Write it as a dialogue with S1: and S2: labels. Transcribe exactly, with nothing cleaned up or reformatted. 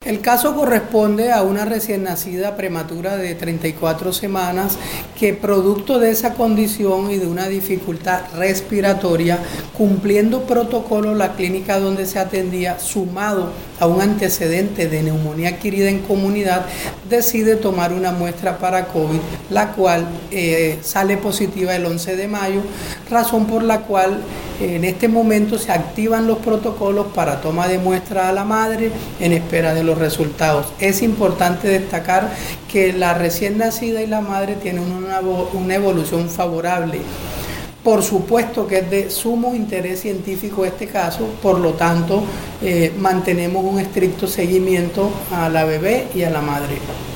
S1: El caso corresponde a una recién nacida prematura de treinta y cuatro semanas que, producto de esa condición y de una dificultad respiratoria, cumpliendo protocolo la clínica donde se atendía, sumado a un antecedente de neumonía adquirida en comunidad, decide tomar una muestra para COVID, la cual eh, sale positiva el once de mayo, razón por la cual eh, en este momento se activan los protocolos para toma de muestra a la madre en espera de los resultados. Es importante destacar que la recién nacida y la madre tienen una, una evolución favorable. Por supuesto que es de sumo interés científico este caso, por lo tanto eh, mantenemos un estricto seguimiento a la bebé y a la madre.